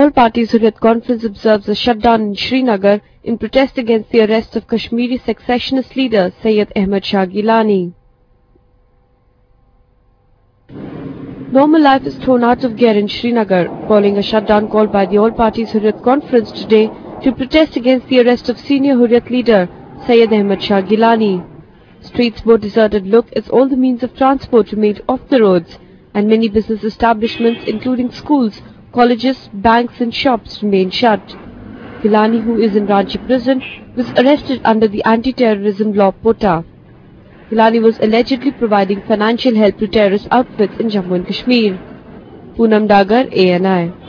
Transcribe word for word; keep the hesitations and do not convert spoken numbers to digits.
All Parties Hurriyat Conference observes a shutdown in Srinagar in protest against the arrest of Kashmiri secessionist leader Syed Ahmad Shah Gilani. Normal life is thrown out of gear in Srinagar following a shutdown called by the All Parties Hurriyat Conference today to protest against the arrest of senior Hurriyat leader Syed Ahmad Shah Gilani. Streets bore deserted look as all the means of transport remained off the roads and many business establishments including schools, colleges, banks and shops remained shut. Gilani, who is in Ranchi prison, was arrested under the anti-terrorism law Pota. Gilani was allegedly providing financial help to terrorist outfits in Jammu and Kashmir. Poonam Dagar, A N I.